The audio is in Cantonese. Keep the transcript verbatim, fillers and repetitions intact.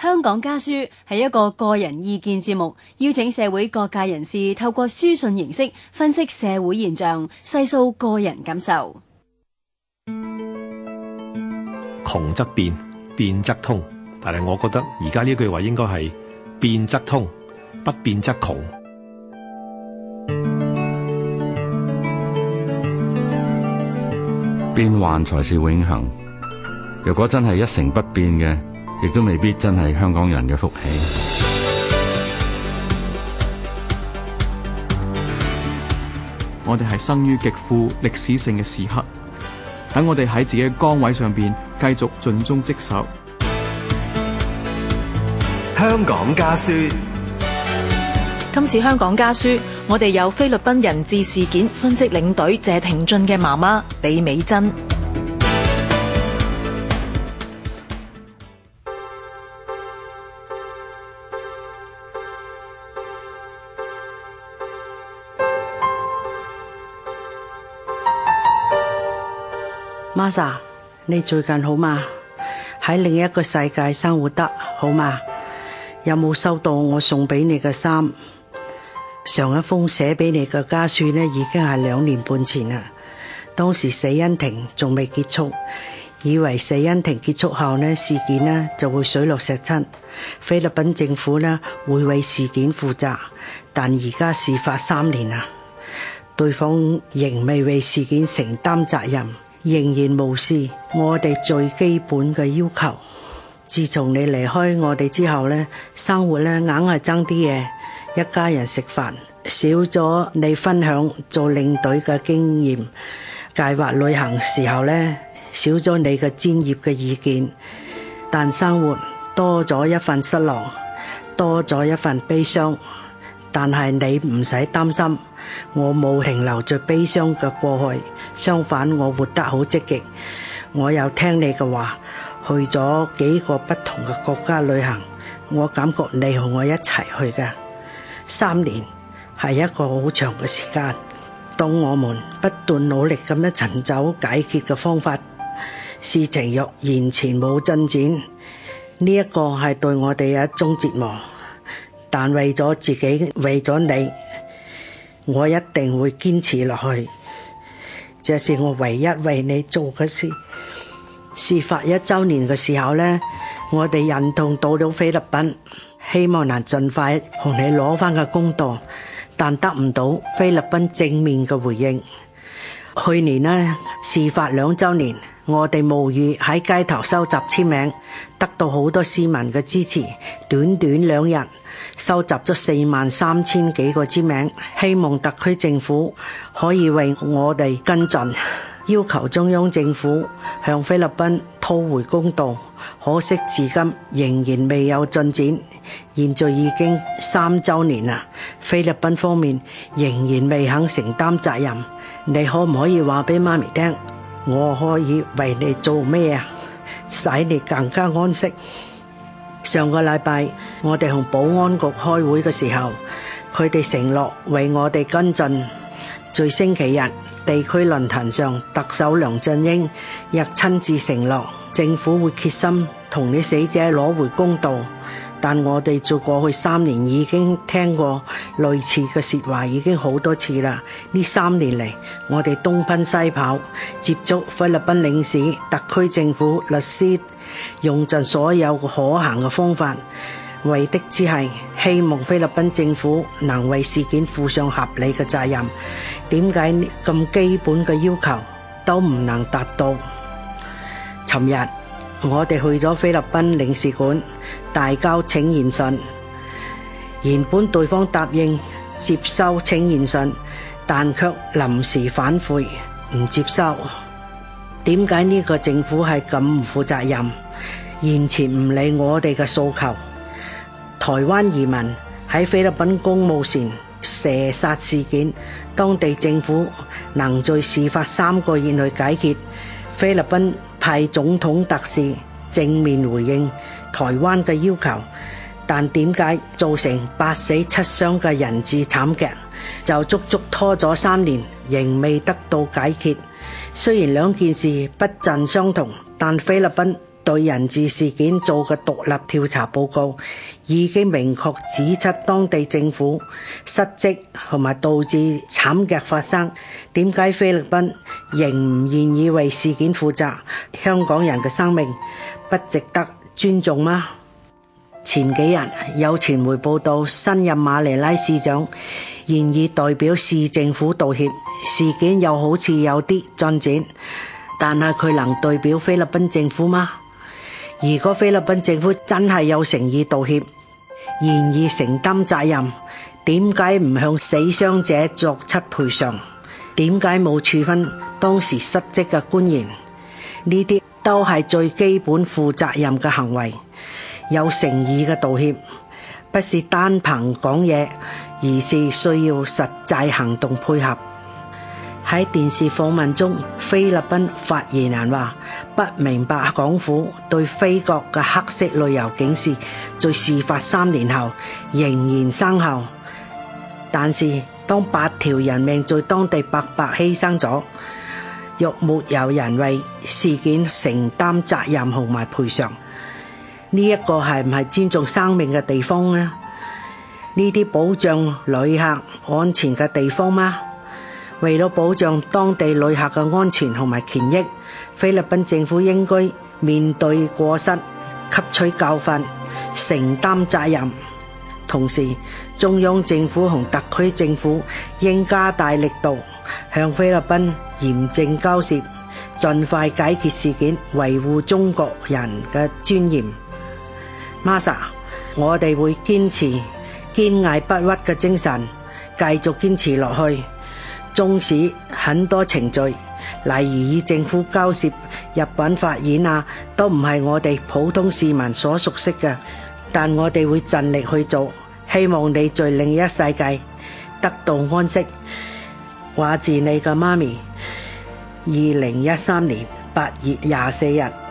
香港家書係一個個人意見節目，邀請社會各界人士透過書信形式分析社會現象，細數個人感受。 窮則變，變則通，但係我覺得而家呢句話應該係變則通，不變則窮。 變幻才是永恆。如果真係一成不變嘅，亦都未必真係香港人嘅福氣。 我哋係生於極富歷史性嘅時刻，等我哋喺自己嘅崗位上邊繼續盡忠職守。 香港家書。 今次香港家書，我哋有菲律賓人質事件殉職領隊謝廷駿嘅媽媽李美珍。 媽莎，你最近好嗎？喺另一個世界生活得好嗎？有冇收到我送俾你嘅衫？上一封寫俾你嘅家書呢，已經係兩年半前啦。當時死因庭仲未結束，以為死因庭結束後呢，事件呢就會水落石出，菲律賓政府呢會為事件負責。但而家事發三年啦，對方仍未為事件承擔責任，仍然無視我哋最基本嘅要求。自從你離開我哋之後呢，生活呢硬係爭啲嘢，一家人食飯少咗你分享做領隊嘅經驗，計劃旅行時候呢少咗你嘅專業嘅意見，但生活多咗一份失落，多咗一份悲傷。但係你唔使擔心，我冇停留在悲傷嘅過去，相反我活得好積極。我有聽你嘅話，去咗幾個不同嘅國家旅行，我感覺你同我一齊去嘅。三年係一個好長嘅時間，當我們不斷努力咁樣尋找解決嘅方法，事情若完全冇進展，呢一個係對我哋一種折磨。但為咗自己，為咗你，我一定會堅持落去。這是我唯一為你做嘅事。事發一周年嘅時候呢，我哋人同到咗菲律賓，希望能盡快同你攞翻個公道，但得唔到菲律賓正面嘅回應。去年呢，事發兩周年，我哋冒雨喺街頭收集簽名，得到好多市民嘅支持，短短兩日收集咗四萬三千幾個簽名，希望特區政府可以為我哋跟進，要求中央政府向菲律賓討回公道。可惜至今仍然未有進展，現在已經三周年啦，菲律賓方面仍然未肯承擔責任。你可唔可以話俾媽咪聽，我可以為你做咩啊，使你更加安息？上個禮拜我哋同保安局開會嘅時候，佢哋承諾為我哋跟進。在星期日地區論壇上，特首梁振英亦親自承諾政府會決心同你死者攞回公道。但我哋在過去三年已經聽過類似嘅說話已經好多次啦。呢三年嚟，我哋東奔西跑，接觸菲律賓領事、特區政府、律師，用盡所有可行嘅方法，為的只係希望菲律賓政府能為事件負上合理嘅責任。點解咁基本嘅要求都唔能達到？尋日我哋去咗菲律賓領事館，遞交請願信，原本對方答應接收請願信，但卻臨時反悔唔接收。點解呢個政府係咁唔負責任，完全唔理我哋嘅訴求？台灣移民喺菲律賓公務船射殺事件，當地政府能在事發三個月內解決，菲律賓派總統特使正面回應台灣嘅要求，但點解造成八死七傷嘅人質慘劇就足足拖咗三年，仍未得到解決？雖然兩件事不盡相同，但菲律賓對人質事件做嘅獨立調查報告，已經明確指出當地政府失職同埋導致慘劇發生。點解菲律賓仍唔願意為事件負責？香港人嘅生命不值得尊重嗎？前幾日有傳媒報道，新任馬尼拉市長願意代表市政府道歉，事件又好似有啲進展，但係佢能代表菲律賓政府嗎？如果菲律賓政府真係有誠意道歉，願意承擔責任，點解唔向死傷者作出賠償？點解冇處分當時失職嘅官員？呢啲都係最基本負責任嘅行為。有誠意嘅道歉，不是單憑講嘢，而是需要實際行動配合。喺電視訪問中，菲律賓發言人話不明白港府對菲國嘅黑色旅遊警示在事發三年後仍然生效，但是當八條人命在當地白白犧牲咗，若沒有人為事件承擔責任同埋賠償，呢一個係唔係尊重生命嘅地方呢？呢啲保障旅客安全嘅地方嗎？為咗保障當地旅客嘅安全同埋權益，菲律賓政府應該面對過失，吸取教訓，承擔責任。同時，中央政府同特區政府應加大力度向菲律賓嚴正交涉，盡快解決事件，維護中國人嘅尊嚴。Masa， 我哋會堅持堅毅不屈嘅精神，繼續堅持落去。縱使很多程序，例如與政府交涉、入稟法院啊，都唔係我哋普通市民所熟悉嘅，但我哋會盡力去做。希望你在另一世界得到安息。話自你嘅媽咪。二零一三年八月廿四日。